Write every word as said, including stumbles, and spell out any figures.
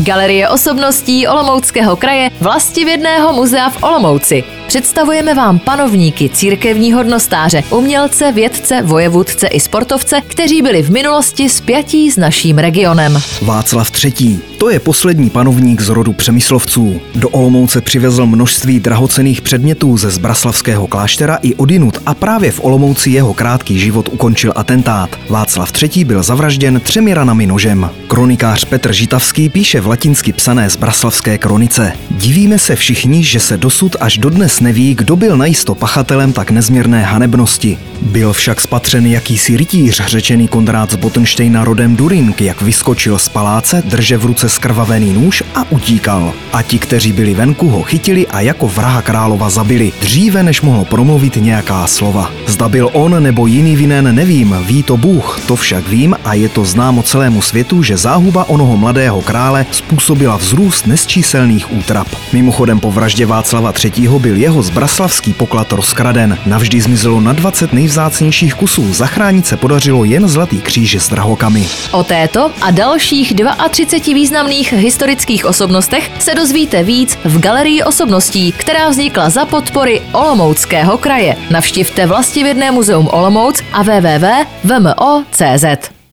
Galerie osobností Olomouckého kraje Vlastivědného muzea v Olomouci. Představujeme vám panovníky, církevní hodnostáře, umělce, vědce, vojevůdce i sportovce, kteří byli v minulosti spjatí s naším regionem. Václav třetí. To je poslední panovník z rodu Přemyslovců. Do Olomouce přivezl množství drahocenných předmětů ze Zbraslavského kláštera i odinut a právě v Olomouci jeho krátký život ukončil atentát. Václav třetí byl zavražděn třemi ranami nožem. Kronikář Petr Žitavský píše v latinsky psané Zbraslavské kronice. Divíme se všichni, že se dosud až dodnes neví, kdo byl najisto pachatelem tak nezměrné hanebnosti. Byl však spatřen jakýsi rytíř, řečený Konrád z Botenštejna rodem Durink, jak vyskočil z paláce, drže v ruce skrvavený nůž a utíkal. A ti, kteří byli venku, ho chytili a jako vraha králova zabili, dříve než mohl promluvit nějaká slova. Zda byl on nebo jiný vinen, nevím, ví to Bůh, to však vím a je to známo celému světu, že záhuba onoho mladého krále způsobila vzrůst nesčíselných útrap. Mimochodem po vraždě Václava třetího byl jeho zbraslavský poklad rozkraden. Navždy zmizelo na dvacet nejvzácnějších kusů, zachránit se podařilo jen zlatý kříž s drahokamy. O této a dalších třiceti dvou významných historických osobnostech se dozvíte víc v Galerii osobností, která vznikla za podpory Olomouckého kraje. Navštivte Vlastivědné muzeum Olomouc a w w w tečka v m o tečka c z.